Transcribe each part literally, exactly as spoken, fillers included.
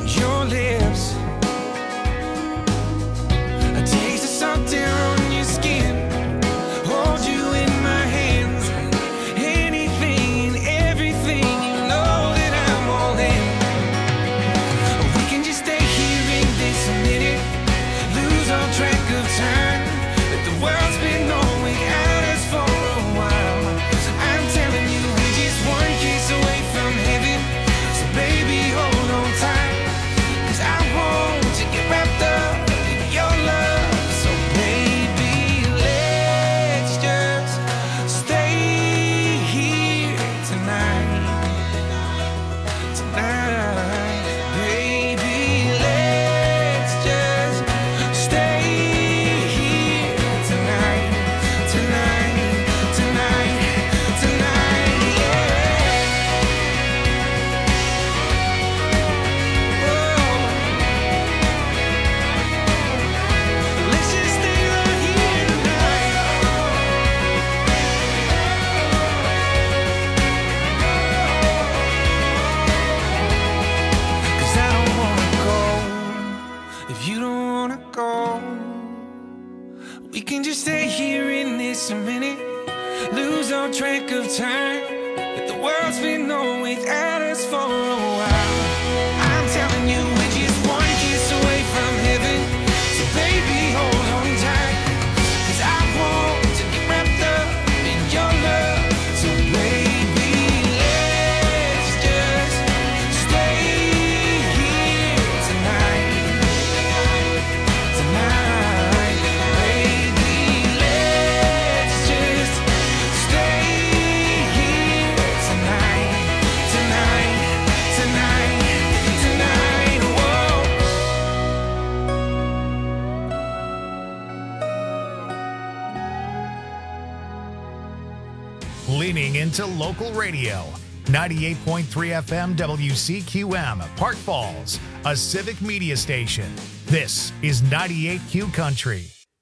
your lips. A taste of salt down on your skin. Hold you in my hands. Anything and everything, you know that I'm all in. We can just stay here in this minute, lose all track of time. That the world's been on without us for a while. I'm telling you, we're just one kiss away from heaven. So baby, hold on tight, 'cause I want to get wrapped up in your love. So baby, let's just stay here tonight. Tonight, baby, let's just stay here tonight. Tonight, tonight, tonight, yeah. Oh, let's just stay right here tonight. 'Cause I don't wanna go if you don't wanna go. We can just stay here in this minute, lose all track of time. That the world's been on without us for a while. I'm telling you, we're just one kiss away from heaven. So baby, hold on tight, 'cause I want to get wrapped up in your love. So baby, let's just stay here tonight. Tonight, baby, let's just stay here tonight. Tonight, tonight, tonight, whoa. Leaning into local radio. ninety-eight point three F M W C Q M, Park Falls, a civic media station. This is ninety-eight Q Country.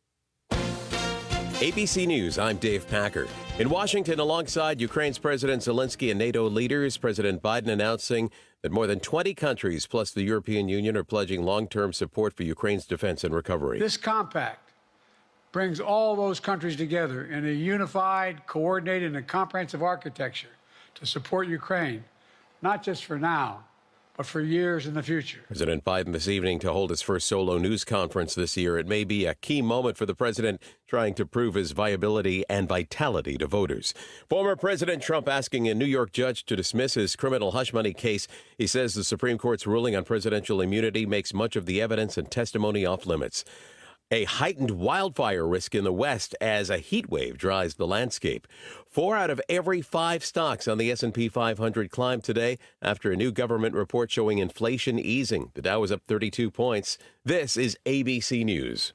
A B C News, I'm Dave Packer. In Washington, alongside Ukraine's President Zelensky and NATO leaders, President Biden announcing that more than twenty countries plus the European Union are pledging long-term support for Ukraine's defense and recovery. This compact brings all those countries together in a unified, coordinated, and comprehensive architecture to support Ukraine, not just for now, but for years in the future. President Biden this evening to hold his first solo news conference this year. It may be a key moment for the president trying to prove his viability and vitality to voters. Former President Trump asking a New York judge to dismiss his criminal hush money case. He says the Supreme Court's ruling on presidential immunity makes much of the evidence and testimony off limits. A heightened wildfire risk in the West as a heat wave dries the landscape. Four out of every five stocks on the S and P five hundred climbed today after a new government report showing inflation easing. The Dow was up thirty-two points. This is A B C News.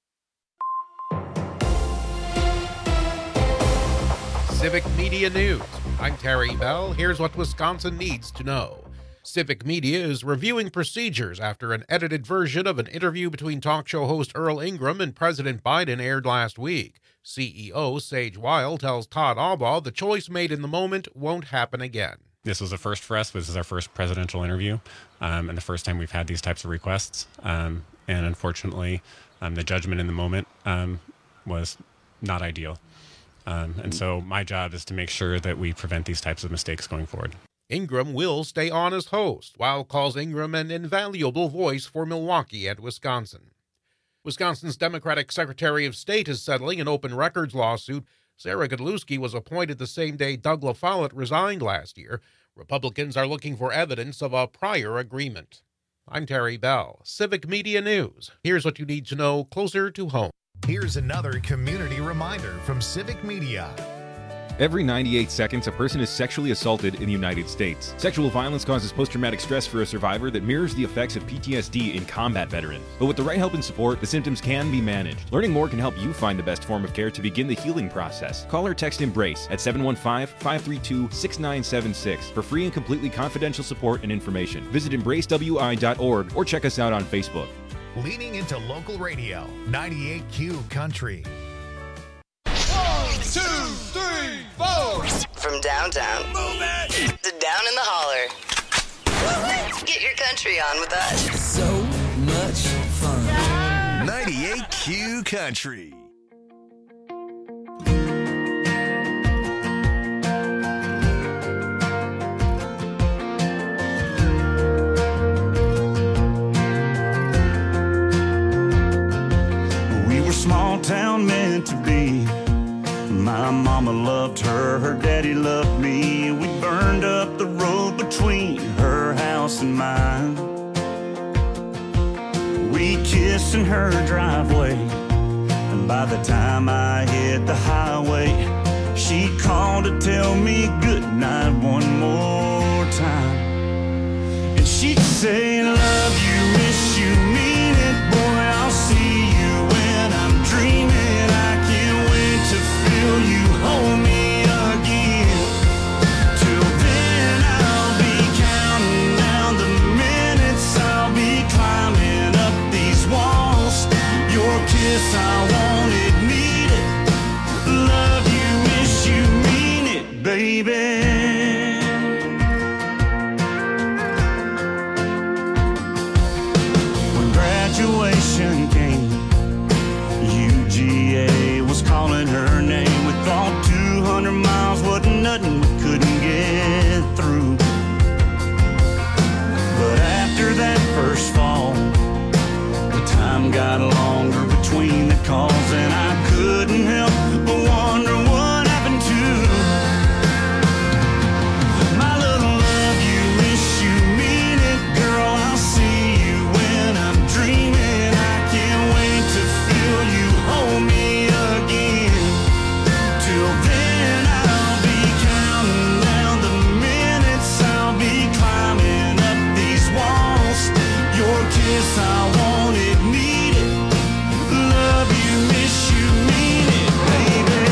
Civic Media News. I'm Terry Bell. Here's what Wisconsin needs to know. Civic Media is reviewing procedures after an edited version of an interview between talk show host Earl Ingram and President Biden aired last week. C E O Sage Weil tells Todd Albaugh the choice made in the moment won't happen again. This was a first for us. This is our first presidential interview, um, and the first time we've had these types of requests. Um, and unfortunately, um, the judgment in the moment um, was not ideal. Um, and so my job is to make sure that we prevent these types of mistakes going forward. Ingram will stay on as host, while calls Ingram an invaluable voice for Milwaukee and Wisconsin. Wisconsin's Democratic Secretary of State is settling an open records lawsuit. Sarah Godlewski was appointed the same day Doug LaFollette resigned last year. Republicans are looking for evidence of a prior agreement. I'm Terry Bell, Civic Media News. Here's what you need to know closer to home. Here's another community reminder from Civic Media. Every ninety-eight seconds, a person is sexually assaulted in the United States. Sexual violence causes post-traumatic stress for a survivor that mirrors the effects of P T S D in combat veterans. But with the right help and support, the symptoms can be managed. Learning more can help you find the best form of care to begin the healing process. Call or text EMBRACE at seven one five, five three two, six nine seven six for free and completely confidential support and information. Visit embrace w i dot org or check us out on Facebook. Leaning into local radio, ninety-eight Q Country. One, two, three, four. From downtown Move it. to down in the holler. Get your country on with us. So much fun. ninety-eight Q Country. We were small town meant to be. My mama loved her, her daddy loved me. We burned up the road between her house and mine. We kissed in her driveway, and by the time I hit the highway, she called to tell me goodnight one more time. And she'd say, love you, miss you, mean it, boy, I'll see you when I'm dreaming. I can't wait to feel you hold me again. Till then I'll be counting down the minutes, I'll be climbing up these walls. Your kiss, I want it, need it. Love you, miss you, mean it, baby. When graduation came, U G A was calling her name. We thought two hundred miles wasn't nothing, we couldn't get through. But after that first fall, the time got longer between the calls, and I couldn't help but wonder what happened to my little love you, miss you, mean it, girl, I'll see you when I'm dreaming. I can't wait to feel you hold me again. Till then I'll be counting down the minutes, I'll be climbing up these walls. Your kiss, I want it, need it. Love you, miss you, mean it, baby.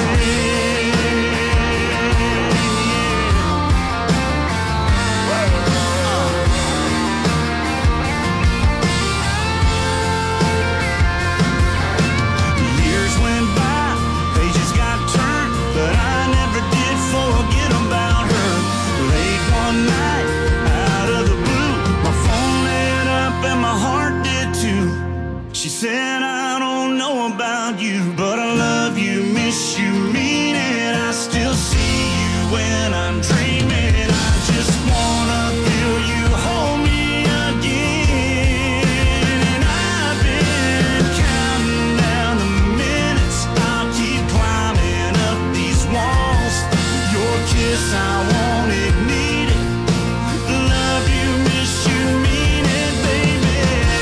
Years went by, pages got turned, but I never did forget about her. Late one night, out of the blue, my phone lit up and my heart did too. She said, I don't know about you, but I love you, miss you, mean it. I still see you when I'm dreaming. I just wanna feel you hold me again. And I've been counting down the minutes, I'll keep climbing up these walls. Your kiss, I want it, need it. Love you, miss you, mean it, baby.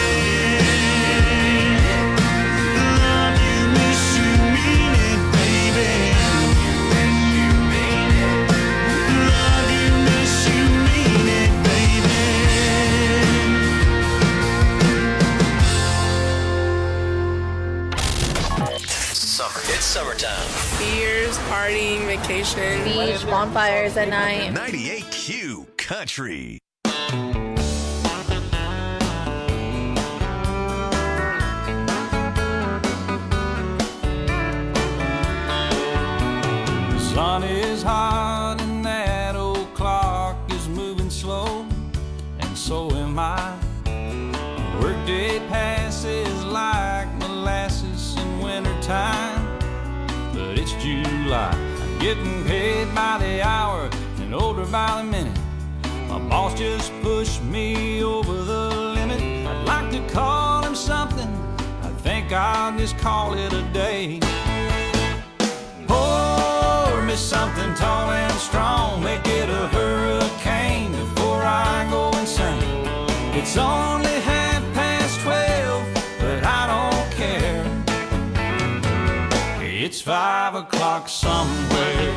Love you, miss you, mean it, baby. Love you, miss you, mean it, baby. Summer. It's summertime. Beers, partying, vacation. Beach, bonfires at night. ninety-eight Q Country. The sun is hot and that old clock is moving slow, and so am I. Workday passes like molasses in wintertime, but it's July. I'm getting paid by the hour and older by the minute. My boss just pushed me over the limit. I'd like to call him something, I think I'll just call it a day. Pour me something tall and strong, make it a hurricane before I go insane. It's only half past twelve, but I don't care. It's five o'clock somewhere.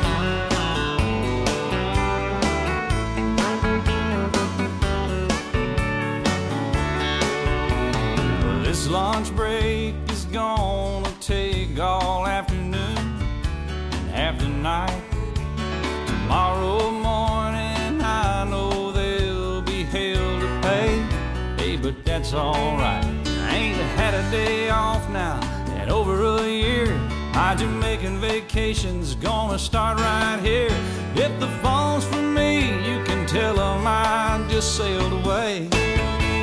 This lunch break is gonna take all afternoon and half the night. Tomorrow morning I know there'll be hell to pay. Hey, but that's alright. I ain't had a day off now in over a year. My Jamaican vacation's gonna start right here. If the phone's for me, you can tell them I just sailed away.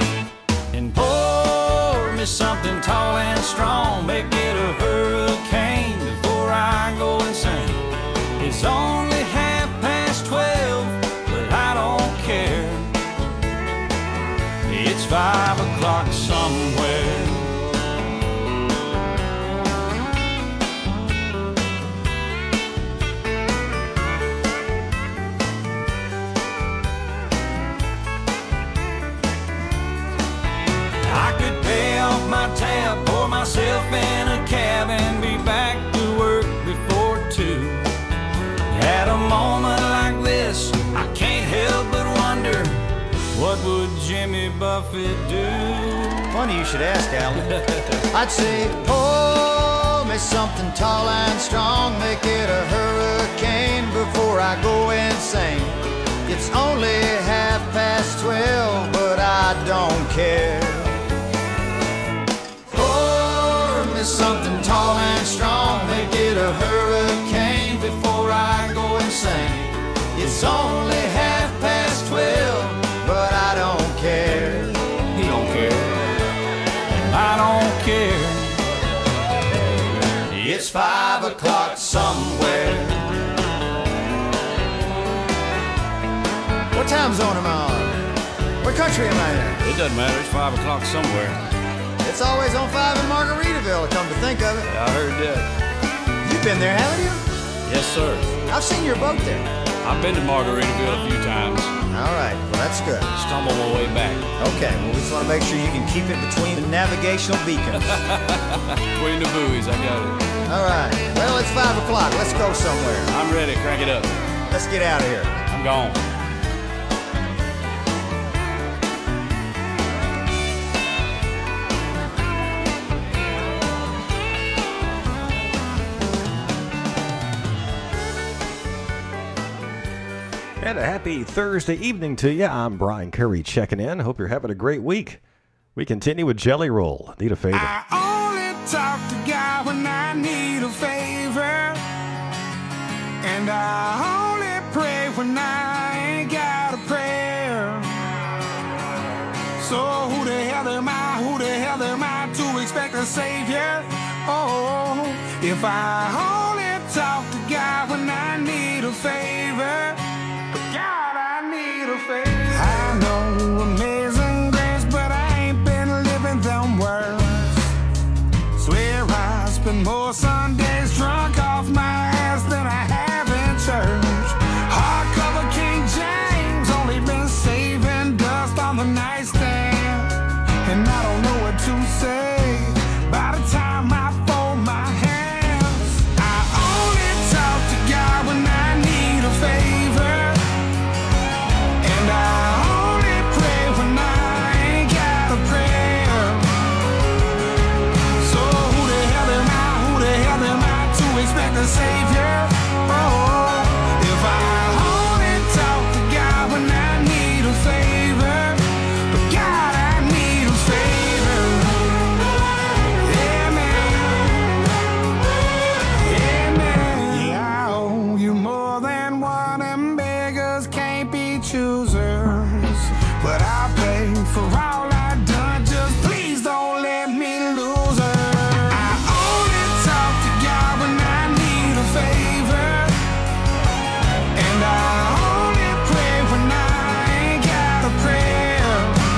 strong, make it a hurricane before I go insane. It's only half past twelve, but I don't care. It's five o'clock somewhere. I could pay off my tab, pour myself in a cab, and be back to work before two. At a moment like this, I can't help but wonder, what would Jimmy Buffett do? Funny you should ask, Alan. I'd say, pour me something tall and strong, make it a hurricane before I go insane. It's only half past twelve, but I don't care. Pour me something tall and strong, make it a hurricane before I go insane. It's only half past twelve, but I don't care. He don't care, and I don't care. It's five o'clock somewhere. What time zone am I on? What country am I in? It doesn't matter, it's five o'clock somewhere. It's always on five in Margaritaville, come to think of it. Yeah, I heard that. You've been there, haven't you? Yes, sir. I've seen your boat there. I've been to Margaritaville a few times. All right, well, that's good. Stumble my way back. Okay, well, we just want to make sure you can keep it between the navigational beacons. Between the buoys, I got it. All right, well, it's five o'clock. Let's go somewhere. I'm ready. Crank it up. Let's get out of here. I'm gone. And a happy Thursday evening to you. I'm Brian Curry checking in. Hope you're having a great week. We continue with Jelly Roll. Need a favor. I only talk to God when I need a favor, and I only pray when I ain't got a prayer. So who the hell am I, who the hell am I to expect a savior? Oh, if I only talk to God when I need a favor, God, I need a favor. I know amazing grace, but I ain't been living them words. Swear I spend more Sundays drunk off my ass than I have in church. Hardcover King James, only been saving dust on the nightstand, and I don't know what to say by the time I fold my hands. I only talk to God when I need a favor, and I only pray when I ain't got a prayer. So who the hell am I, who the hell am I to expect a savior? Oh, if I only talk to God when I need a favor, but God, I need a favor. Yeah, man. Yeah, man. Yeah, I owe you more than one, and beggars can't be choosers, but I pay for all I done. Just please don't let me lose her. I only talk to God when I need a favor, and I only pray when I ain't got a prayer.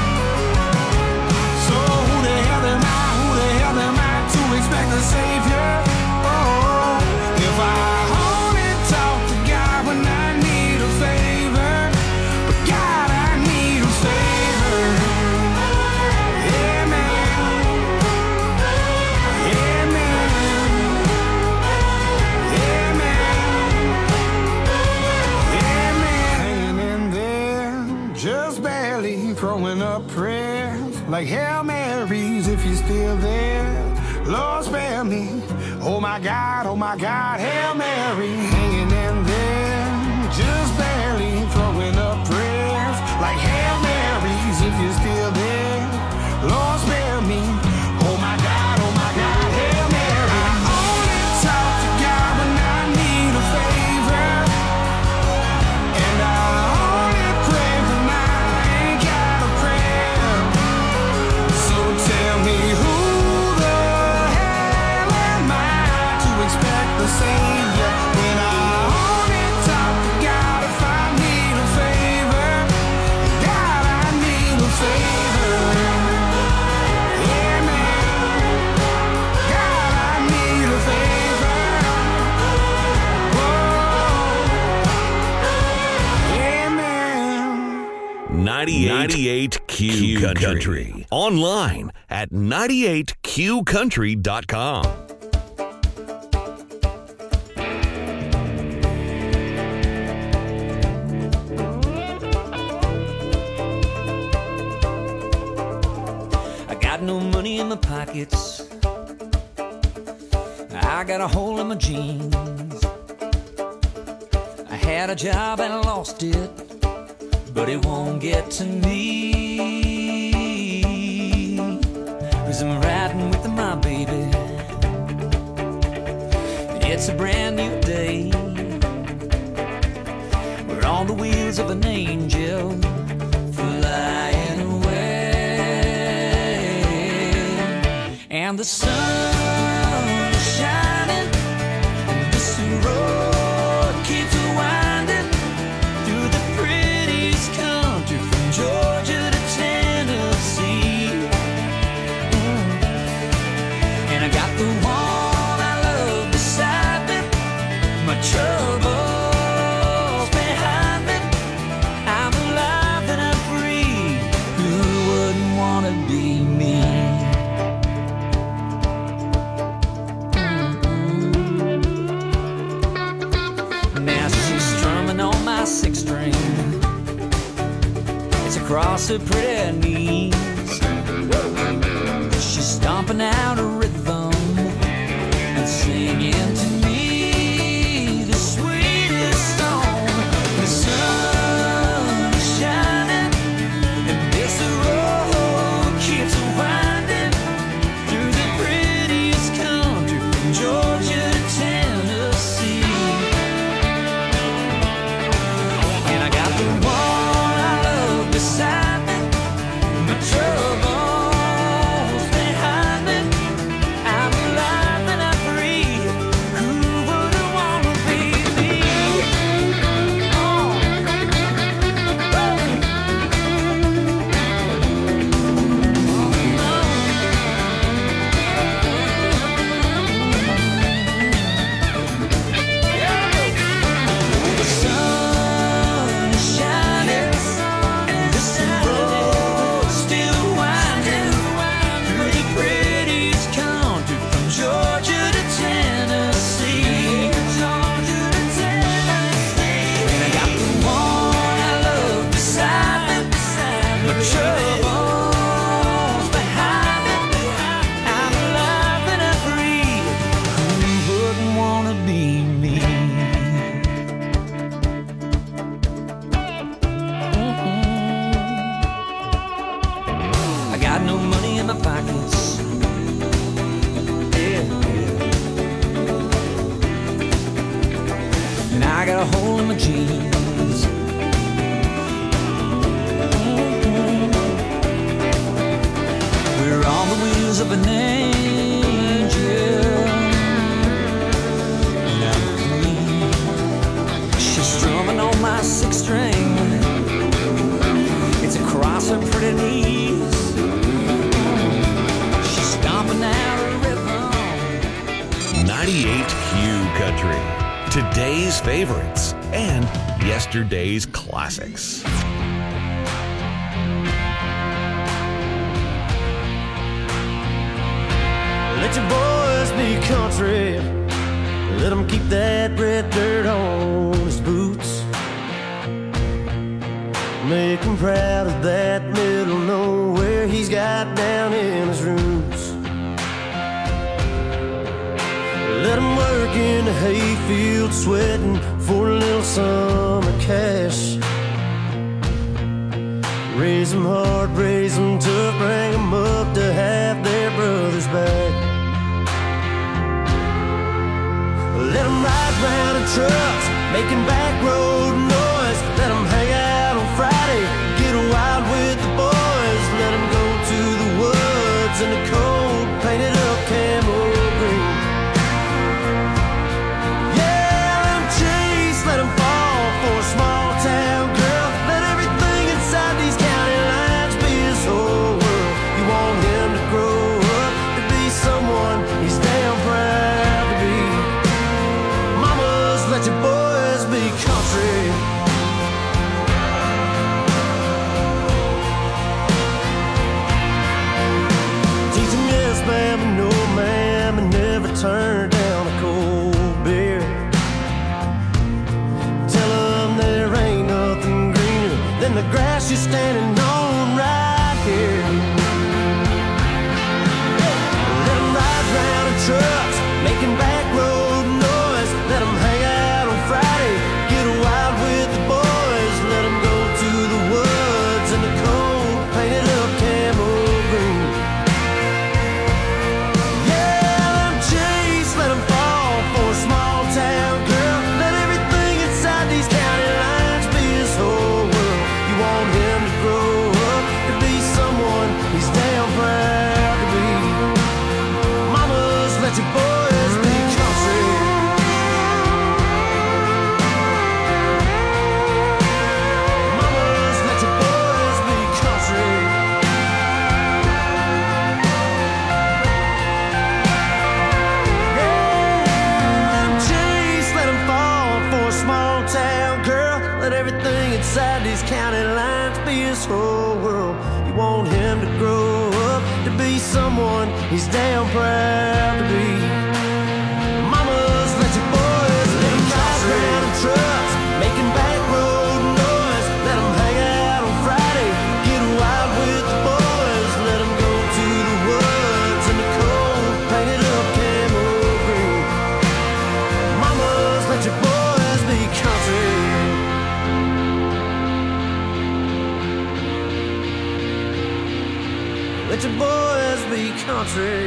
So who the hell am I, who the hell am I to expect a savior? Oh, if I only talk to God when I need a favor, but God, I need a favor. Yeah, man. Yeah, man. Yeah, man. Yeah, man. Hanging in there, just barely throwing up prayers like Hail Marys if you're still there. Lord, spare me. Oh my God, oh my God, Hail Mary. Hanging in there, just barely throwing up prayers like Hail Marys if you're still there. Lord, spare me. Oh my God, oh my God, Hail Mary. I only talk to God when I need a favor, and I only pray when I ain't got a prayer. So tell me who the ninety-eight Q Country. Country. Online at ninety-eight q country dot com. I got no money in my pockets. I got a hole in my jeans. I had a job and I lost it, but it won't get to me, 'cause I'm riding with my baby. It's a brand new day. We're on the wheels of an angel flying away, and the sun is shining, and this road keeps winding through the prettiest country from Georgia to Tennessee. Mm. And I got the one I love beside me, my troubles behind me. I'm alive and I'm free. Who wouldn't want to be me? Mm-mm. Now she's strumming on my six string. It's across her pretty knees. She's stomping out a rhythm and singing to me the sweetest song. The sun is shining and this road keeps winding through the prettiest country from Georgia to Tennessee. And I got the one I love beside me, my troubles behind me. I'm alive and I'm free. Who wouldn't want to be me? Oh. The sun is shining and this road still winding through the prettiest country from Georgia to Tennessee. Georgia to Tennessee. And I got the one I love beside me, my troubles behind me. I'm alive and I'm free. Who wouldn't want to be me? I got no money in my pockets. Yeah, yeah. And I got a hole in my jeans. Mhm. We're on the wheels of an angel. And I'm free. She's strumming on my six string. It's across her pretty knees. She's stomping out a rhythm. ninety-eight Q Country. Today's favorites and yesterday's classics. Let your boys be country. Let them keep that red dirt on his boots. Make him proud of that middle nowhere he's got down in his roots. Let him work in the hayfield sweating for a little summer cash. Raise them hard, raise them tough, bring them up to have their brothers back. Let them ride round in trucks, making back road noise. Let them hang out on Friday, get wild with the boys. Let them go to the woods in the cold, painted up camo green. Yeah, let them chase, let them fall for a small town girl. Let everything inside these county lines be his whole world. You want him to grow up to be someone he's damn proud to be. Mamas, let your boys be country. place you're standing on right here. Let them ride round in trucks, making back road noise. Let them hang out on Friday, get wild with the boys. Let them go to the woods in the cold, painted up camo green. Yeah, let them chase, let them fall for a small town girl. Let everything inside these county lines be his whole world. You want him to grow up to be someone he's damn proud to be. Mamas, let your boys be country. Mamas, let your boys be country. Yeah, chase, let him fall for a small town girl. Let everything inside these county lines be his whole world. You want him to grow up to be someone he's damn proud to be. Mamas, let your boys let him drive around in trucks, making back road noise. Let him hang out on Friday, get wild with the boys. Let him go to the woods in the cold, painted up camo green. Mamas, let your boys be country. Let your boys be country.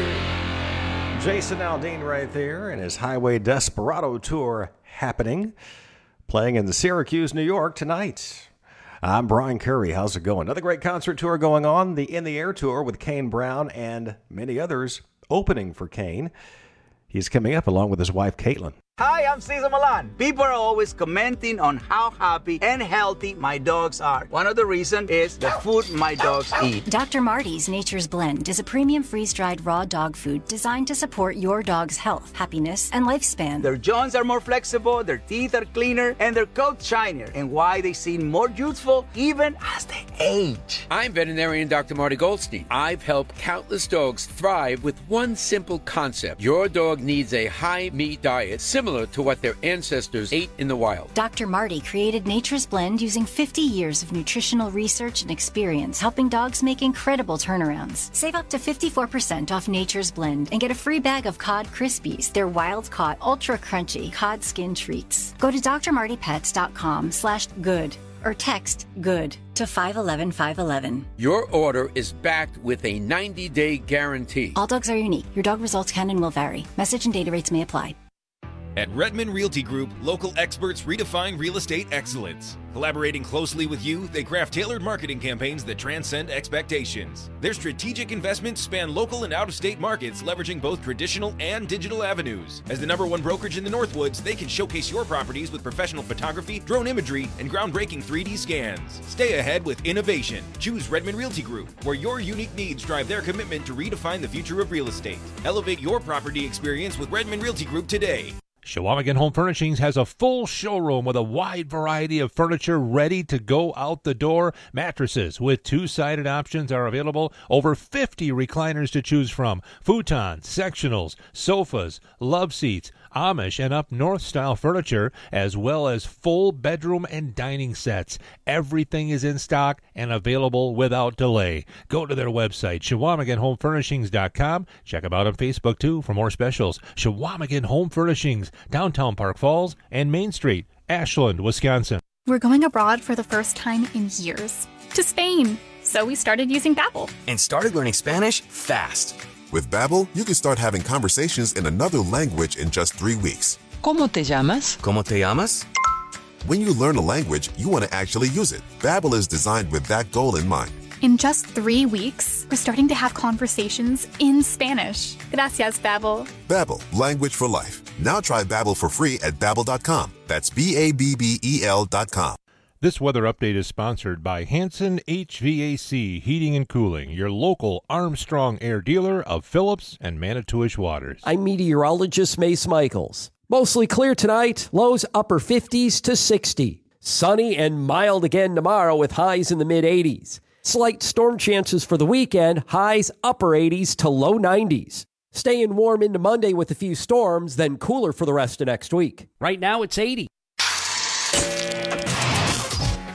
Jason Aldean right there and his Highway Desperado tour happening, playing in the Syracuse, New York tonight. I'm Brian Curry. How's it going? Another great concert tour going on, the In the Air tour with Kane Brown and many others opening for Kane. He's coming up along with his wife, Caitlin. Hi, I'm Cesar Milan. People are always commenting on how happy and healthy my dogs are. One of the reasons is the food my dogs eat. Doctor Marty's Nature's Blend is a premium freeze-dried raw dog food designed to support your dog's health, happiness, and lifespan. Their joints are more flexible, their teeth are cleaner, and their coat shinier, and why they seem more youthful even as they age. I'm veterinarian Doctor Marty Goldstein. I've helped countless dogs thrive with one simple concept. Your dog needs a high-meat diet similar to what their ancestors ate in the wild. Doctor Marty created Nature's Blend using fifty years of nutritional research and experience, helping dogs make incredible turnarounds. Save up to fifty-four percent off Nature's Blend and get a free bag of Cod Krispies, their wild-caught, ultra-crunchy cod skin treats. Go to drmartypets.com slash good or text GOOD to five one one five one one. Your order is backed with a ninety-day guarantee. All dogs are unique. Your dog results can and will vary. Message and data rates may apply. At Redmond Realty Group, local experts redefine real estate excellence. Collaborating closely with you, they craft tailored marketing campaigns that transcend expectations. Their strategic investments span local and out-of-state markets, leveraging both traditional and digital avenues. As the number one brokerage in the Northwoods, they can showcase your properties with professional photography, drone imagery, and groundbreaking three D scans. Stay ahead with innovation. Choose Redmond Realty Group, where your unique needs drive their commitment to redefine the future of real estate. Elevate your property experience with Redmond Realty Group today. Chequamegon Home Furnishings has a full showroom with a wide variety of furniture ready to go out the door. Mattresses with two-sided options are available. Over fifty recliners to choose from. Futons, sectionals, sofas, love seats, Amish and up north style furniture, as well as full bedroom and dining sets. Everything is in stock and available without delay. Go to their website, Chequamegon Home Furnishings dot com. Check them out on Facebook too for more specials. Chequamegon Home Furnishings, downtown Park Falls and Main Street, Ashland, Wisconsin. We're going abroad for the first time in years, to Spain. So we started using Babbel. And started learning Spanish fast. With Babbel, you can start having conversations in another language in just three weeks. ¿Cómo te llamas? ¿Cómo te llamas? When you learn a language, you want to actually use it. Babbel is designed with that goal in mind. In just three weeks, we're starting to have conversations in Spanish. Gracias, Babbel. Babbel, language for life. Now try Babbel for free at babbel dot com. That's B A B B E L dot com. This weather update is sponsored by Hanson H V A C Heating and Cooling, your local Armstrong Air dealer of Phillips and Manitowish waters. I'm meteorologist Mace Michaels. Mostly clear tonight, lows upper fifties to sixty. Sunny and mild again tomorrow with highs in the mid-eighties. Slight storm chances for the weekend, highs upper eighties to low nineties. Staying warm into Monday with a few storms, then cooler for the rest of next week. Right now it's eighty. This is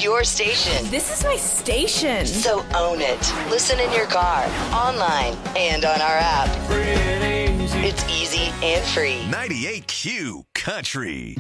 It's your station. This is my station. So own it. Listen in your car, online, and on our app. It's easy and free. ninety-eight Q Country.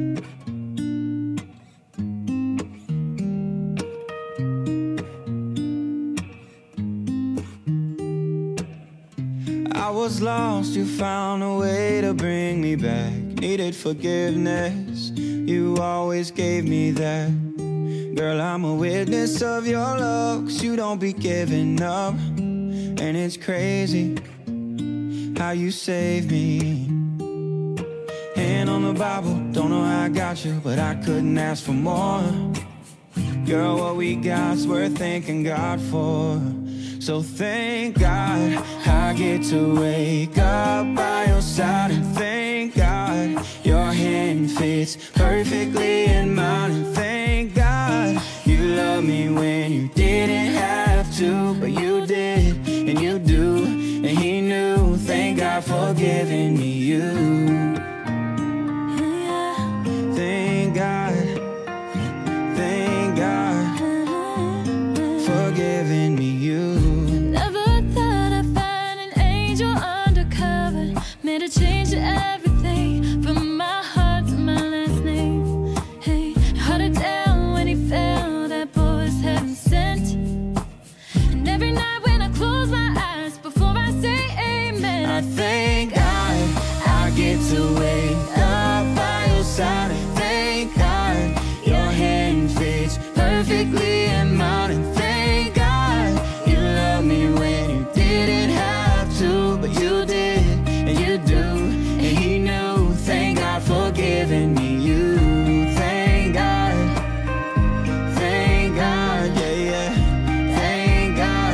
I was lost, you found a way to bring me back. Needed forgiveness, you always gave me that. Girl, I'm a witness of your love, 'cause you don't be giving up. And it's crazy how you saved me. Hand on the Bible, don't know how I got you, but I couldn't ask for more. Girl, what we got's worth thanking God for. So thank God I get to wake up by your side, and thank God your hand fits perfectly in mine, and thank God you love me when you didn't have to, but you did, and you do, and he knew. Thank God for giving me you. Thank God, thank God for giving me you. Made a change to everything, from my heart to my last name. Hey, held it down when he fell, that boy was heaven sent. And every night when I close my eyes, before I say amen, I thank God I get to wake up by your side, and thank God your hand fits perfectly in mine, and thank God you love me when you didn't have to, but you did, and you do, and he knew. Thank God for giving me you. Thank God, thank God, yeah, yeah, thank God.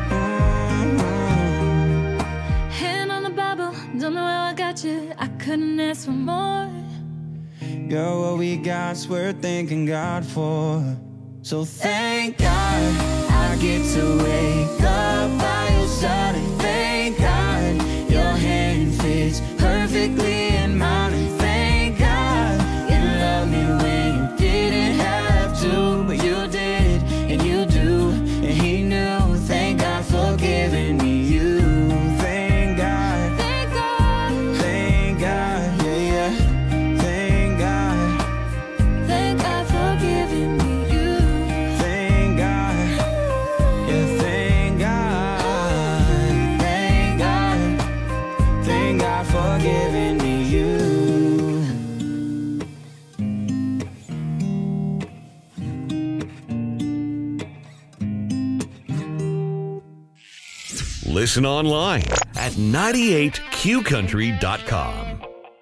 Mm-hmm. hand on the Bible, don't know how I got you, I couldn't ask for more. Girl, what we got's worth thanking God for. So thank God I get to wake up by your side, and thank God your hand fits perfectly in mine, and thank God you love me when you didn't have to, but you did, and you do, and he knew. Thank God for giving me you. Thank God, thank God, thank God, yeah, yeah, thank God, thank God for giving me you. Thank God, yeah, thank God, thank God, thank God for giving me you. Listen online at ninety-eight Q country dot com.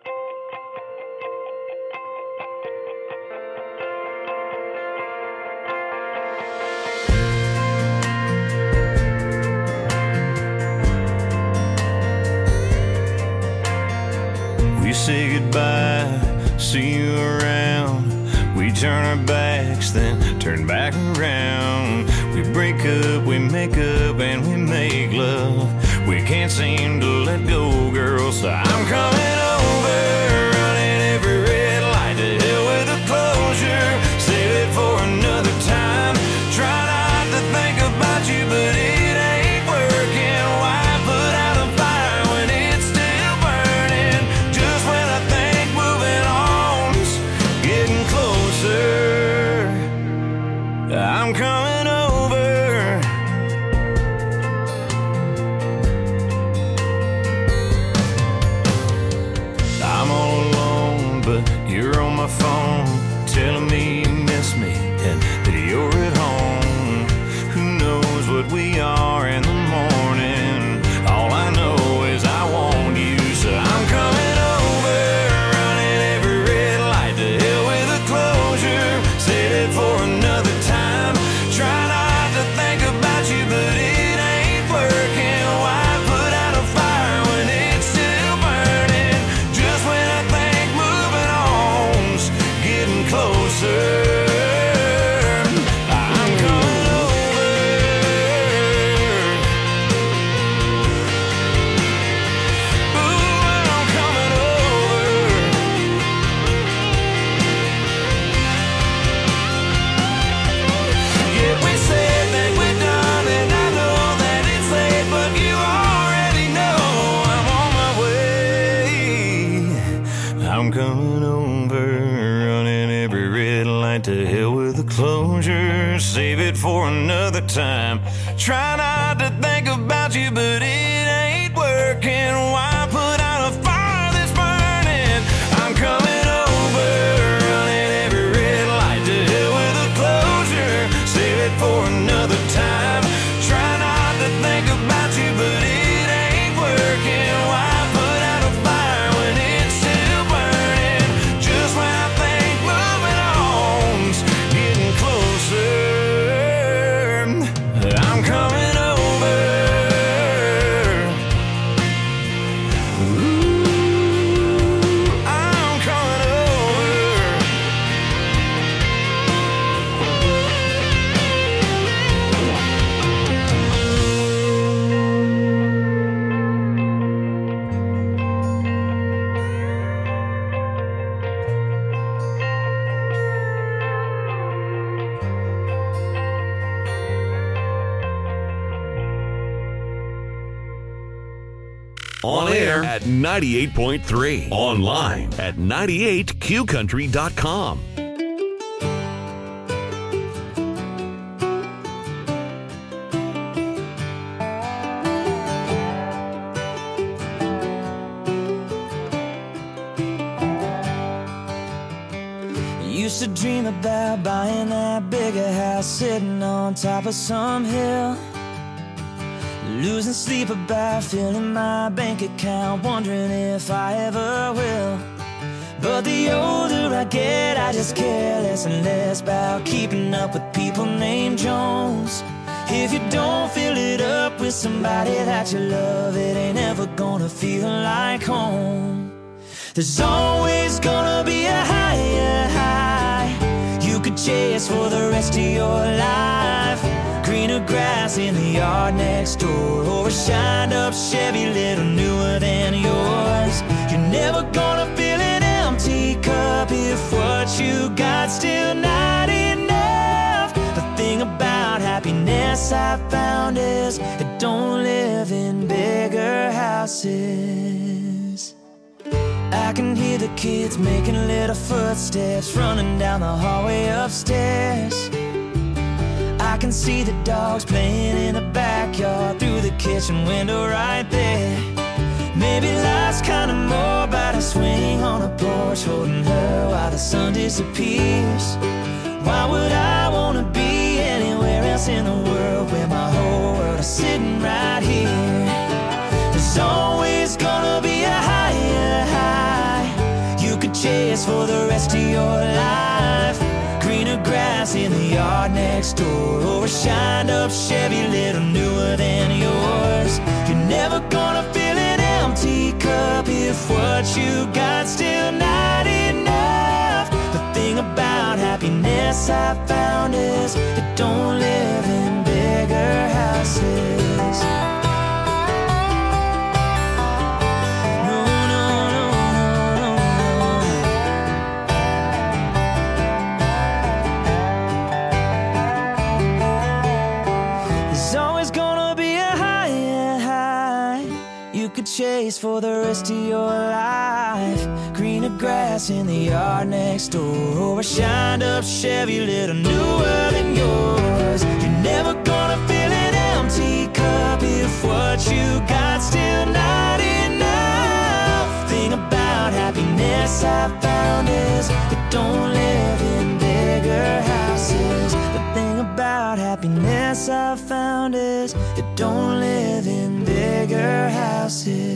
We say goodbye, see you around. We turn our backs, then turn back around. We break up, we make up, and we make love. We can't seem to let go, girl, so I'm coming over, running every red light. To hell with the closure, save it for another time. Try not to think about you, but it ain't working. Why put out a fire when it's still burning? Just when I think moving on's getting closer, I'm coming over. closure, save it for another time. Try not to think about you, but it ain't working. Why put out a fire that's burning? I'm coming over, running every red light. To hell with a closure, save it for another time. Try not to think about you, but it ain't working. Why put out a fire when it's still burning? Just when I think moving on's getting closer, I'm coming over. Ooh, I'm coming over. On air at ninety-eight point three. Online at ninety-eight Q country dot com. Used to dream about buying that bigger house, sitting on top of some hill. Losing sleep about filling my bank account, wondering if I ever will. But the older I get, I just care less and less about keeping up with people named Jones. If you don't fill it up with somebody that you love, it ain't ever gonna feel like home. There's always gonna be a higher high you could chase for the rest of your life. Greener grass in the yard next door, or a shined up Chevy little newer than yours. You're never gonna fill an empty cup if what you got still not enough. The thing about happiness I found is it don't live in bigger houses. I can hear the kids making little footsteps running down the hallway upstairs. I can see the dogs playing in the backyard through the kitchen window right there. Maybe life's kinda more about a swing on a porch, holding her while the sun disappears. Why would I wanna be anywhere else in the world where my whole world is sitting right here? There's always gonna be a higher high you could chase for the rest of your life. Greener grass in the yard next door, or a shined up Chevy little newer than yours. You're never gonna fill an empty cup if what you got still not enough. The thing about happiness I found is it don't live in bigger houses. Chase for the rest of your life. Greener grass in the yard next door, or a shined up Chevy little newer than yours. You're never gonna fill an empty cup if what you got still not enough. Thing about happiness I found is it don't live in bigger houses. The thing about happiness I found is it don't live in bigger houses.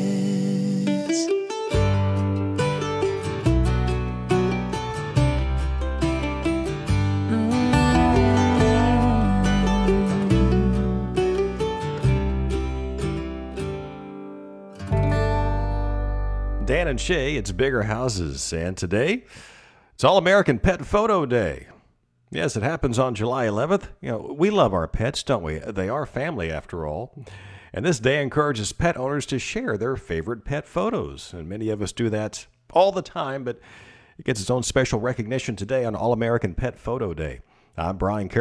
Dan and Shay, it's Bigger Houses, and today it's All-American Pet Photo Day. Yes, it happens on July eleventh. You know, we love our pets, don't we? They are family, after all. And this day encourages pet owners to share their favorite pet photos. And many of us do that all the time, but it gets its own special recognition today on All-American Pet Photo Day. I'm Brian Curry.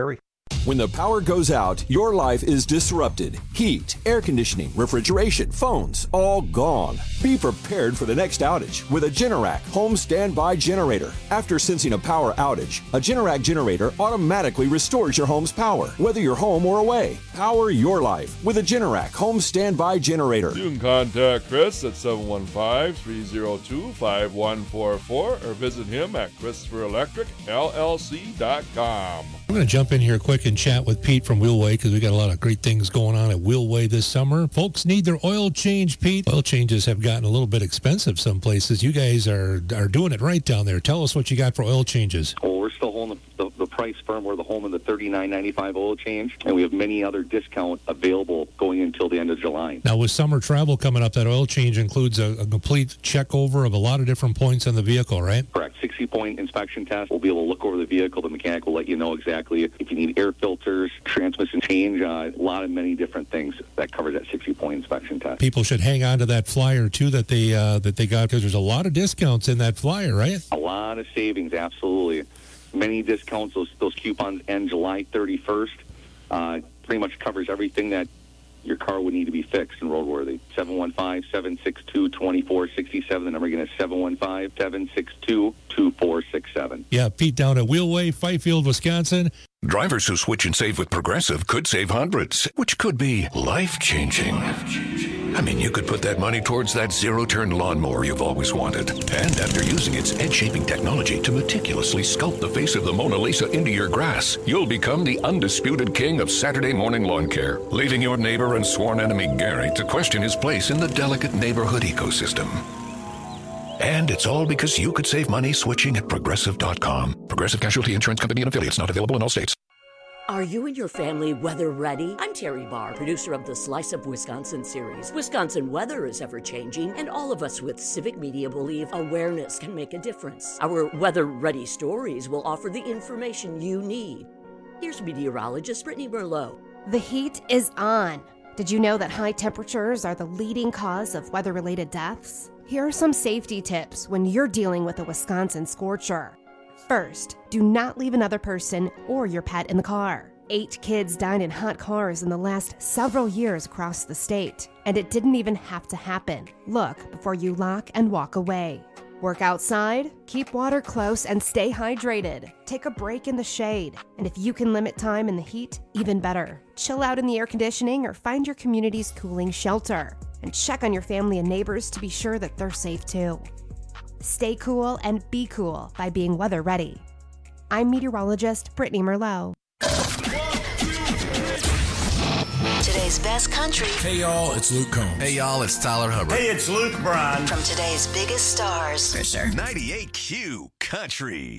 When the power goes out, your life is disrupted. Heat, air conditioning, refrigeration, phones, all gone. Be prepared for the next outage with a Generac home standby generator. After sensing a power outage, a Generac generator automatically restores your home's power, whether you're home or away. Power your life with a Generac home standby generator. You can contact Chris at seven one five, three oh two, five one four four or visit him at Christopher Electric L L C dot com. I'm going to jump in here quick and chat with Pete from Wheelway because we got a lot of great things going on at Wheelway this summer. Folks need their oil change, Pete. Oil changes have gotten a little bit expensive some places. You guys are are doing it right down there. Tell us what you got for oil changes. Well, we're still holding the, the, the price firm. We're the home of the thirty-nine ninety-five oil change, and we have many other discounts available going until the end of July. Now, with summer travel coming up, that oil change includes a, a complete check over of a lot of different points on the vehicle, right? Correct. sixty-point inspection test. We'll be able to look over the vehicle. The mechanic will let you know exactly if you need air filters, transmission change, uh, a lot of many different things that covers that sixty-point inspection test. People should hang on to that flyer, too, that they uh, that they got, because there's a lot of discounts in that flyer, right? A lot of savings, absolutely. Many discounts. Those, those coupons end July thirty-first. Uh, pretty much covers everything that your car would need to be fixed and roadworthy. seven one five, seven six two, two four six seven. The number again is seven one five, seven six two, two four six seven. Yeah, Pete down at Wheelway, Fifield, Wisconsin. Drivers who switch and save with Progressive could save hundreds, which could be life-changing. I mean, you could put that money towards that zero-turn lawnmower you've always wanted. And after using its edge-shaping technology to meticulously sculpt the face of the Mona Lisa into your grass, you'll become the undisputed king of Saturday morning lawn care, leaving your neighbor and sworn enemy Gary to question his place in the delicate neighborhood ecosystem. And it's all because you could save money switching at Progressive dot com. Progressive Casualty Insurance Company and affiliates, not available in all states. Are you and your family weather ready? I'm Terry Barr, producer of the Slice of Wisconsin series. Wisconsin weather is ever changing, and all of us with civic media believe awareness can make a difference. Our weather ready stories will offer the information you need. Here's meteorologist Brittany Merlot. The heat is on. Did you know that high temperatures are the leading cause of weather-related deaths? Here are some safety tips when you're dealing with a Wisconsin scorcher. First, do not leave another person or your pet in the car. Eight kids died in hot cars in the last several years across the state, and it didn't even have to happen. Look before you lock and walk away. Work outside, keep water close, and stay hydrated. Take a break in the shade, and if you can limit time in the heat, even better. Chill out in the air conditioning or find your community's cooling shelter. And check on your family and neighbors to be sure that they're safe too. Stay cool and be cool by being weather ready. I'm meteorologist Brittany Merlot. Today's best country. Hey y'all, it's Luke Combs. Hey y'all, it's Tyler Hubbard. Hey, it's Luke Bryan. From today's biggest stars. For sure. ninety-eight Q Country.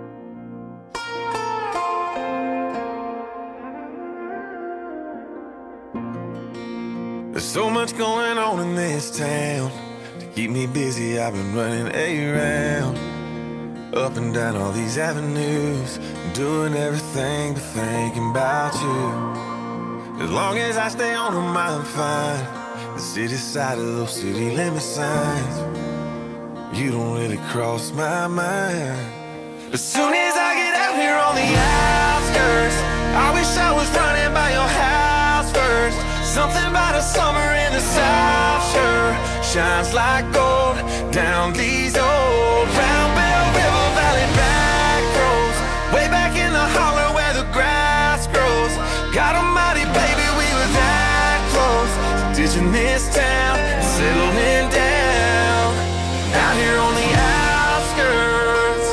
There's so much going on in this town. To keep me busy, I've been running around, up and down all these avenues, doing everything but thinking about you. As long as I stay on them, I'm fine. The city side of those city limit signs, you don't really cross my mind. As soon as I get out here on the outskirts, I wish I was running by your house first. Something about a summer in the South sure shines like gold down these old Round Bell River Valley back roads, way back in the holler where the grass grows. God almighty, baby, we were that close, ditching this town, settling down out here on the outskirts.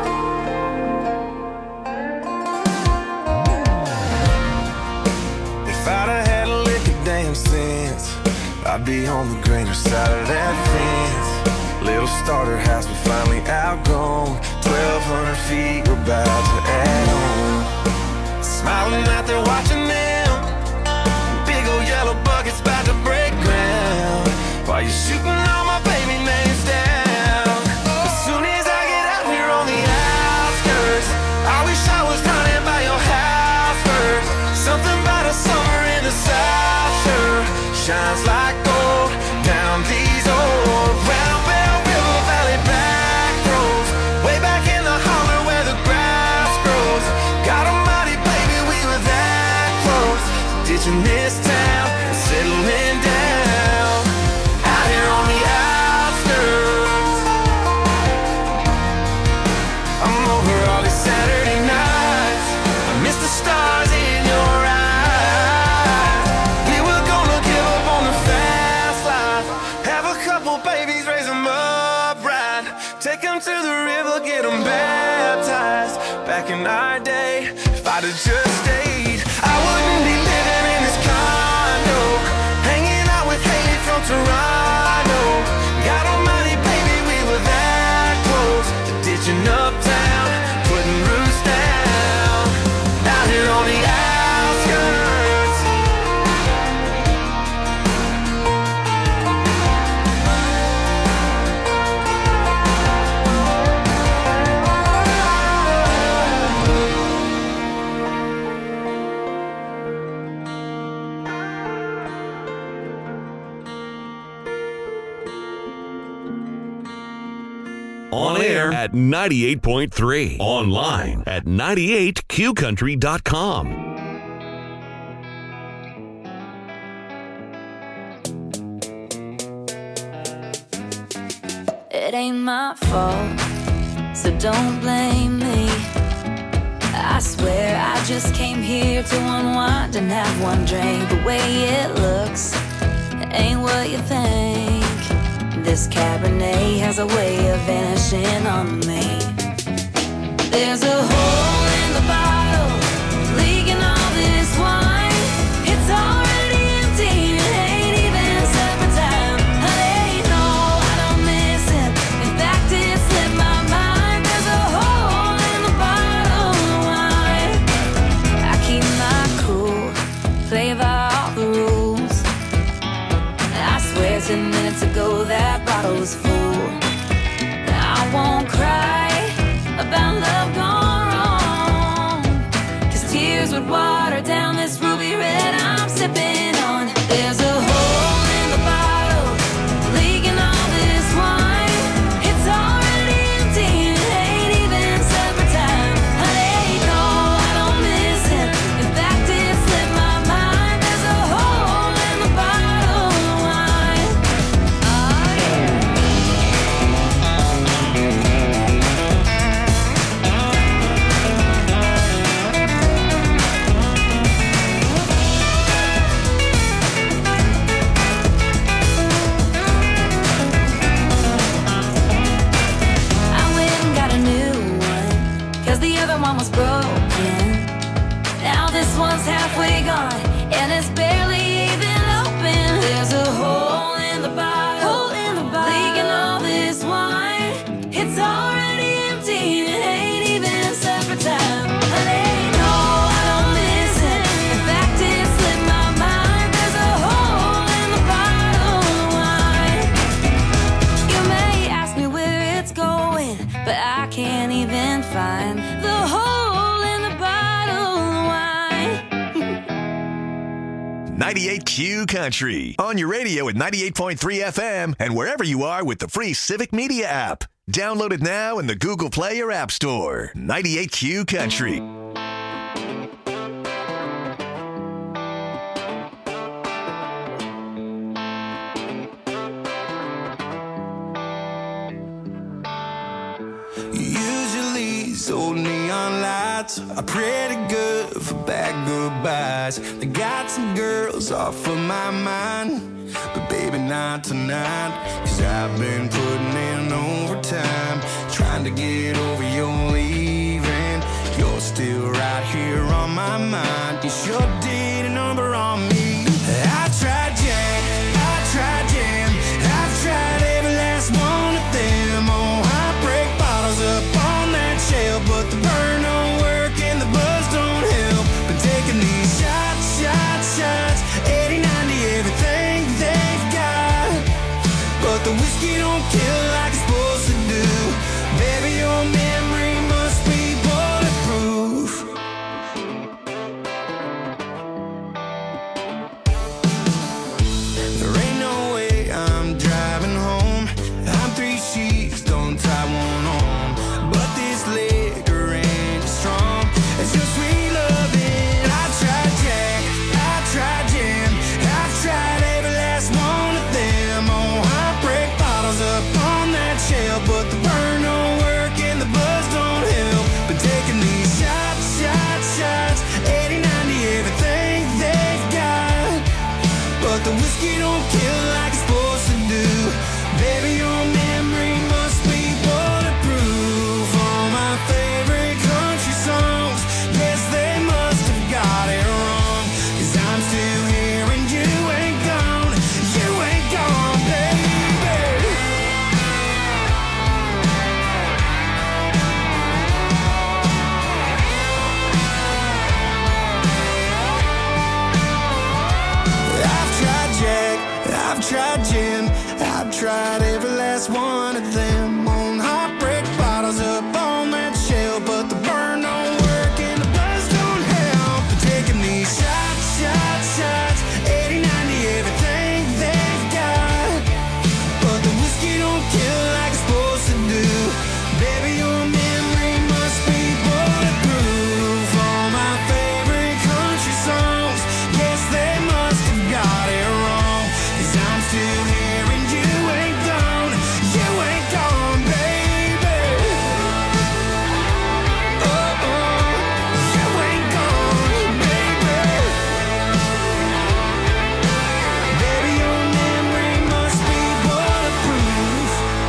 If I'd have had a lick of damn sense, I'd be on the greener side of that fence. Little starter house we finally outgrown, twelve hundred feet we're about to add on. Smiling out there watching them, big old yellow buckets about to break ground, while you're shooting all my baby names down. As soon as I get out here on the outskirts, I wish I was running by your house first. Something about a summer in the South sure shines like gold down these old Round Bell River Valley back roads, way back in the holler where the grass grows. God almighty, baby, we were there. get them baptized. Back in our day, if I'd have just stayed, I wouldn't be living in this condo, hanging out with Haley from Toronto. God almighty, baby, we were that close to ditching uptown, putting roots down, out here on the outskirts. On air at ninety-eight point three. Online at ninety-eight Q country dot com. It ain't my fault, so don't blame me. I swear I just came here to unwind and have one drink. The way it looks ain't what you think. This Cabernet has a way of vanishing on me. There's a hole in the bottle, leaking all this wine. It's already empty, it ain't even supper time. Honey, no, I don't miss it. In fact, it slipped my mind. There's a hole in the bottle of wine. I keep my cool, play by all the rules. I swear ten minutes ago that bottle was full. I won't cry about love gone wrong, 'cause tears would water down this ruby red I'm sipping on. There's a hole in the bottle, leaking all this wine. It's already empty, it ain't even supper time. Honey, no, I don't miss it. In fact, it slipped my mind. There's a hole in the bottle of wine. Oh, yeah. I went and got a new one, 'cause the other one was broken. Now this one's halfway gone, and it's barely even open. There's a hole in the bottle, hole in the bottle, leaking all this wine. It's already empty, it ain't even supper time. Honey, no, I don't miss it. In fact, it slipped my mind. There's a hole in the bottle of wine. You may ask me where it's going, but I can't even find the hole in the bottle of wine. ninety-eight Q Country. On your radio at ninety-eight point three F M and wherever you are with the free Civic Media app. Download it now in the Google Play or App Store. ninety-eight Q Country. Usually these old neon lights are pretty good for bad goodbyes. They got some girls off of my mind, but baby not tonight. 'Cause I've been putting in overtime, trying to get over your leaving. You're still right here on my mind. You sure did a number on me. I tried Jack, I tried Jam, I've tried every last one of them. Oh, I break bottles up on that shelf, but the burn don't work and the buzz don't help. Been taking these shots, shots, shots, eighty, ninety, everything they've got, but the whiskey don't kill like it's supposed to do. Baby, your memory must be bulletproof. There ain't no way I'm driving home. I'm three sheets, don't tie one on, but this liquor ain't strong. It's your sweet loving. I tried Jack, I tried Jam, I've tried every last one of them. Oh, I break bottles up on that shelf, but the burn don't work and the buzz don't help. Been taking these shots, shots, shots, eighty, ninety, everything they've got, but the whiskey don't kill like it's supposed to do. Baby, your memory must be bulletproof. Oh, I've tried gin, I've tried every last one of them. On heartbreak bottles up on that shelf, but the burn don't work and the buzz don't help. They're taking these shots, shots, shots, eighty, ninety, everything they've got. But the whiskey don't kill like it's supposed to do. Baby, your memory must be bulletproof. All my favorite country songs, yes, they must have got it wrong. Cause I'm still here and you ain't gone. You ain't gone, baby. Oh, oh, you ain't gone, baby. Baby, your memory must be bulletproof.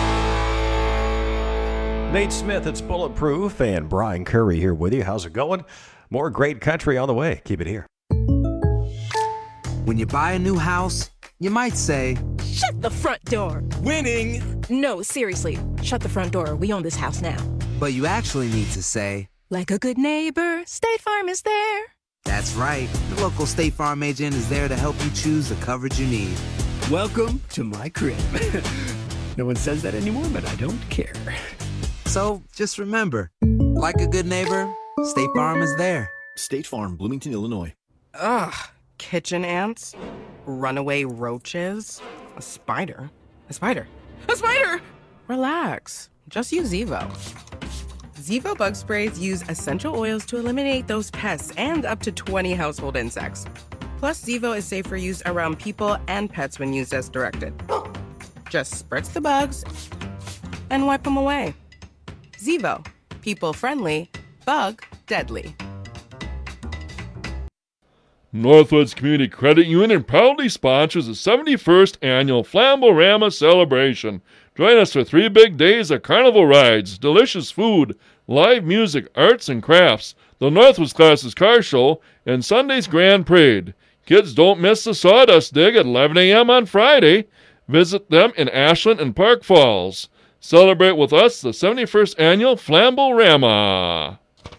Nate Smith, it's Bulletproof, and Brian Curry here with you. How's it going? More great country on the way. Keep it here. When you buy a new house, you might say, Shut the front door. winning, No, seriously. Shut the front door. We own this house now. but you actually need to say, Like a good neighbor, State Farm is there. that's right. The local State Farm agent is there to help you choose the coverage you need. Welcome to my crib. No one says that anymore, but I don't care. So just remember, like a good neighbor, State Farm is there. State Farm, Bloomington, Illinois. Ugh, kitchen ants, runaway roaches, a spider, a spider, a spider! Relax, just use Zevo. Zevo bug sprays use essential oils to eliminate those pests and up to twenty household insects. Plus, Zevo is safe for use around people and pets when used as directed. Just spritz the bugs and wipe them away. Zevo, people friendly, bug deadly. Northwoods Community Credit Union proudly sponsors the seventy-first annual Flamborama celebration. Join us for three big days of carnival rides, delicious food, live music, arts and crafts, the Northwoods Classes Car Show, and Sunday's Grand Parade. Kids, don't miss the Sawdust Dig at eleven a.m. on Friday. Visit them in Ashland and Park Falls. Celebrate with us the seventy-first annual Flamborama.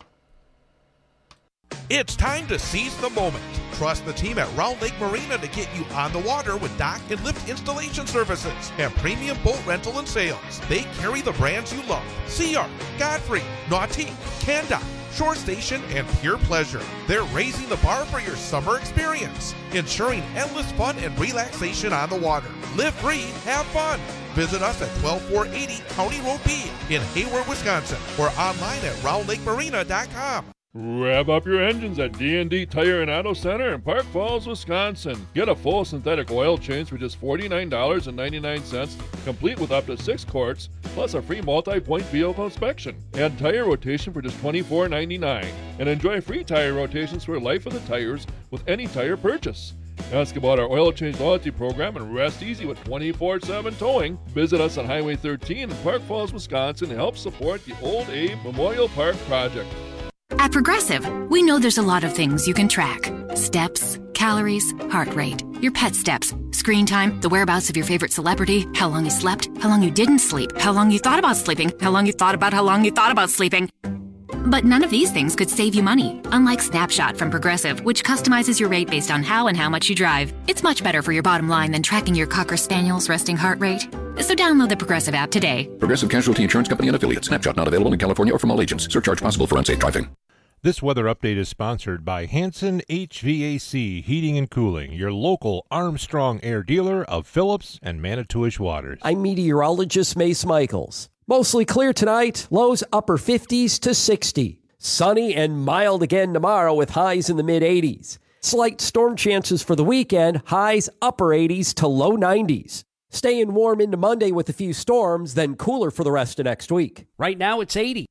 It's time to seize the moment. Trust the team at Round Lake Marina to get you on the water with dock and lift installation services and premium boat rental and sales. They carry the brands you love: Sea Art, Godfrey, Nautique, Canda, Shore Station, and Pure Pleasure. They're raising the bar for your summer experience, ensuring endless fun and relaxation on the water. Live free, have fun. Visit us at twelve four eighty County Road B in Hayward, Wisconsin, or online at round lake marina dot com. Rev up your engines at D and D Tire and Auto Center in Park Falls, Wisconsin. Get a full synthetic oil change for just forty-nine dollars and ninety-nine cents, complete with up to six quarts, plus a free multi-point vehicle inspection. Add tire rotation for just twenty-four ninety-nine, and enjoy free tire rotations for life of the tires with any tire purchase. Ask about our oil change loyalty program and rest easy with twenty-four seven towing. Visit us on Highway thirteen in Park Falls, Wisconsin to help support the Old Abe Memorial Park project. At Progressive, we know there's a lot of things you can track. Steps, calories, heart rate, your pet steps, screen time, the whereabouts of your favorite celebrity, how long you slept, how long you didn't sleep, how long you thought about sleeping, how long you thought about how long you thought about sleeping. But none of these things could save you money, unlike Snapshot from Progressive, which customizes your rate based on how and how much you drive. It's much better for your bottom line than tracking your Cocker Spaniel's resting heart rate. So download the Progressive app today. Progressive Casualty Insurance Company and Affiliates. Snapshot not available in California or from all agents. Surcharge possible for unsafe driving. This weather update is sponsored by Hanson H V A C Heating and Cooling, your local Armstrong Air dealer of Phillips and Manitowish waters. I'm meteorologist Mace Michaels. Mostly clear tonight, lows upper fifties to sixty. Sunny and mild again tomorrow with highs in the mid eighties. Slight storm chances for the weekend, highs upper eighties to low nineties. Staying warm into Monday with a few storms, then cooler for the rest of next week. Right now it's eighty.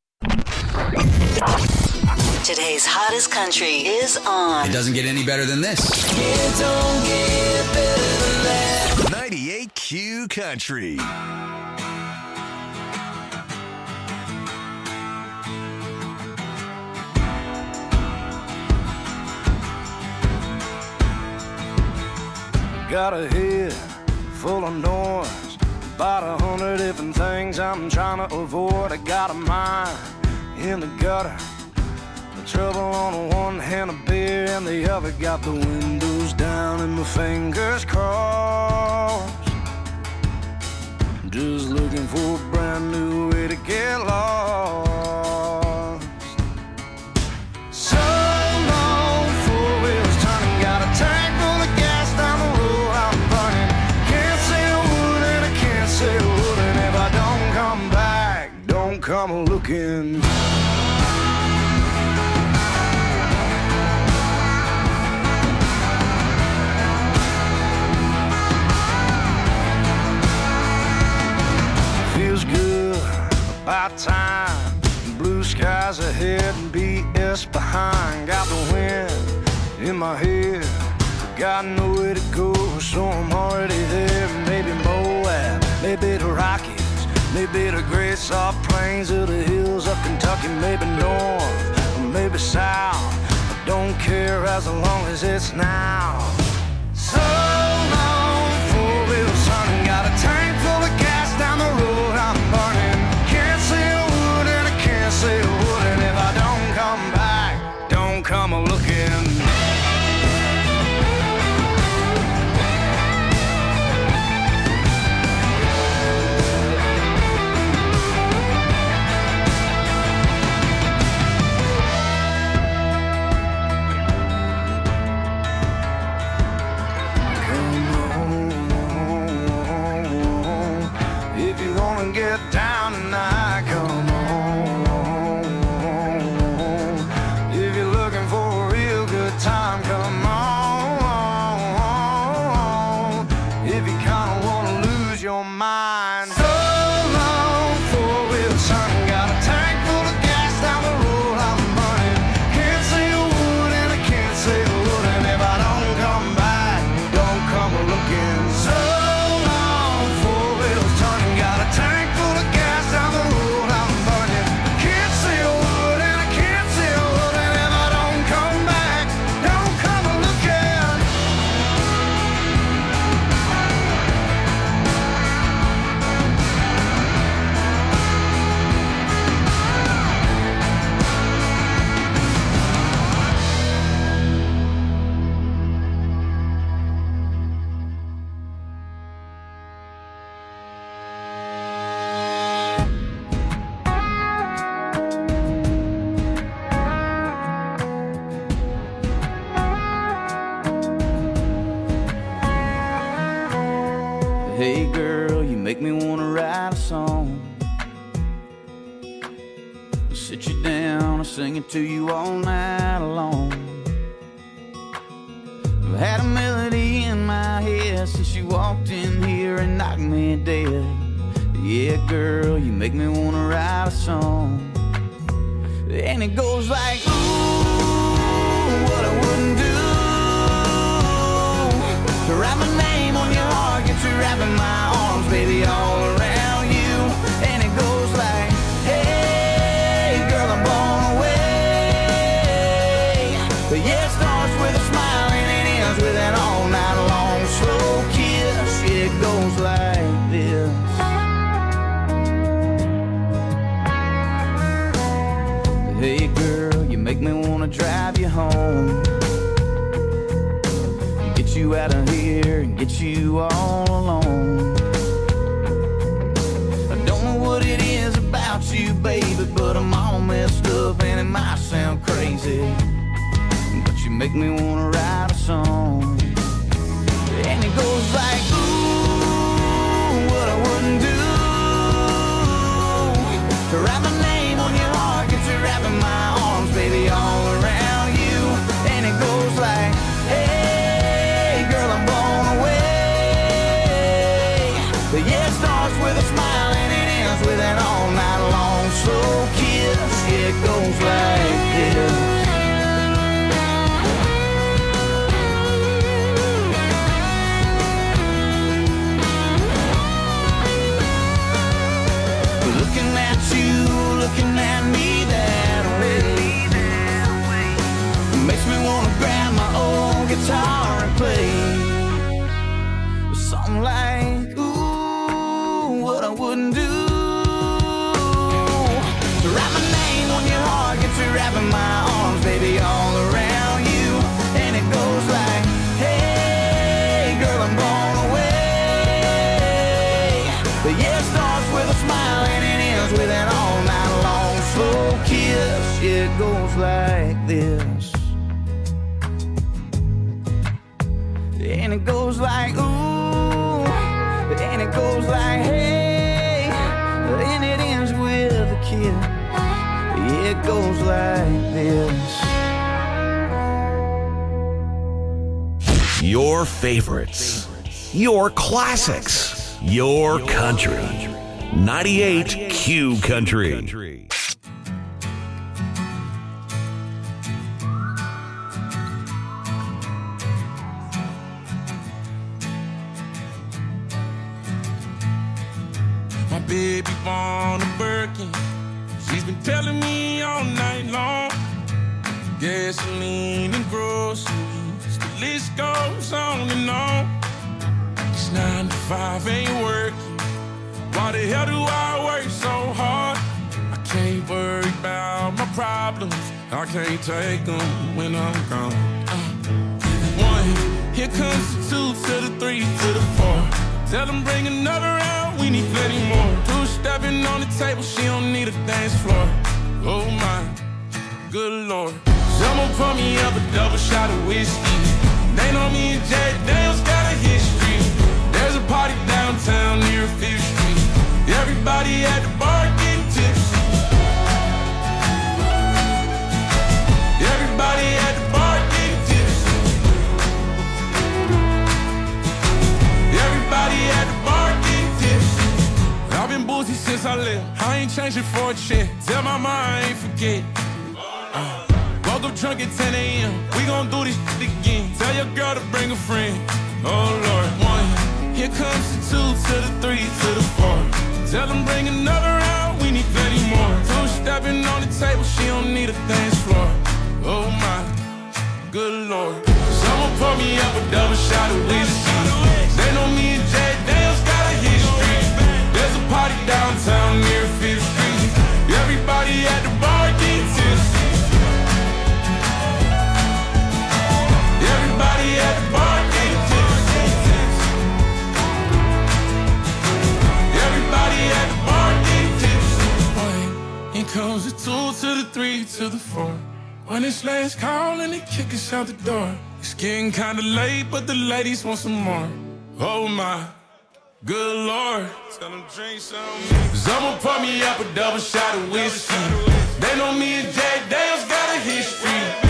Today's hottest country is on. It doesn't get any better than this. It don't get better than that. ninety-eight Q Country. Got a head full of noise, about a hundred different things I'm trying to avoid. I got a mind in the gutter, the trouble on one hand, a beer in the other. Got the windows down and my fingers crossed. come a-looking. Feels good, about time. Blue skies ahead and B S behind. Got the wind in my head, got nowhere to go, so I'm already there. Maybe Moab, maybe the Rockies, maybe the great soft plains of the hills of Kentucky, maybe north, or maybe south. I don't care as long as it's now. So long, four-wheel son, got a tank full of gas down the road I'm burning. Can't see a wood and I can't see a wood, and if I don't come back, don't come a-looking. Get down tonight, come on. If you're looking for a real good time, come on. If you kinda wanna lose your mind, so long, four-wheel son, got a tank full of gas down the road I'm burning. Can't see a wood and I can't see a wood, and if I don't come back, don't come a-looking. So long, four-wheel son, got a tank down the road I'm burning. Can't see a wood and I can't see a wood, and if I don't come back, don't come a-looking. Hey girl, you make me wanna write a song. I'll sit you down and sing it to you all night long. I've had a melody in my head since you walked in here and knocked me dead. Yeah, girl, you make me wanna write a song. And it goes like, ooh, what I wouldn't do to write my name on your heart, get you wrapping my arms, baby, all around you. And it goes like, hey, girl, I'm blown away. But yeah, it starts with a smile and it ends with an all night long slow kiss. Yeah, it goes like this. Hey, girl, you make me wanna drive you home, get you out of here and get you all alone. I don't know what it is about you, baby, but I'm all messed up and it might sound crazy, but you make me wanna write a song. And it goes like, ooh, what I wouldn't do to write my name on your heart, get you wrapping my arms, baby, all around you. And it goes like, hey, girl, I'm blown away. But yeah, it starts with a smile and it ends with an all night long slow kiss. Yeah, it goes like this. Looking at you, looking at me that way, makes me wanna grab my old guitar and play something like, ooh, what I wouldn't do to write my name on your heart, get you wrapping my arms, baby, all around you. And it goes like, hey, girl, I'm blown away. But yeah, it starts with a smile and it ends with an all night long slow kiss. Yeah, it goes like this. And it goes like, ooh, and it goes like, hey, and it ends with a kiss. you. It goes like this. Your favorites, your classics, your country. ninety-eight Q Country. My baby born a Birkin. She's been telling me all night long. Gasoline and groceries, the list goes on and on. It's nine to five, ain't working. Why the hell do I work so hard? I can't worry about my problems. I can't take them when I'm gone. Uh, one, here comes the two to the three to the four. Tell them bring another round, we need plenty more. Two stepping on the table, she don't need a dance floor. Oh my, good Lord. Someone pour me up a double shot of whiskey. They know me and Jack Daniels got a history. There's a party downtown near Fifth Street. Everybody at the bar getting tipsy. Everybody at the bar getting tipsy. Everybody at the bar getting tipsy. I've been boozy since I left. I ain't changing for a check. Tell my mom I ain't forget. Uh, woke up drunk at ten a.m. We gon' do this shit again. Tell your girl to bring a friend. Oh Lord, one. Here comes the two to the three to the four. Tell them bring another round, we need plenty more. Two stepping on the table, she don't need a dance floor. Oh my, good Lord. Someone pour me up a double shot of whiskey. They know me and Jack Daniels got a history. There's a party downtown near Fifth Street. Everybody at the bar getting tipsy. Everybody at the bar getting tipsy. Everybody at the bar getting tipsy. One, here comes the two to the three to the four. When it's last call and they kick us out the door. It's getting kinda late, but the ladies want some more. Oh my, good Lord. Tell them drink some. Someone pour me up a double shot of whiskey. They know me and Jack Daniels got a history.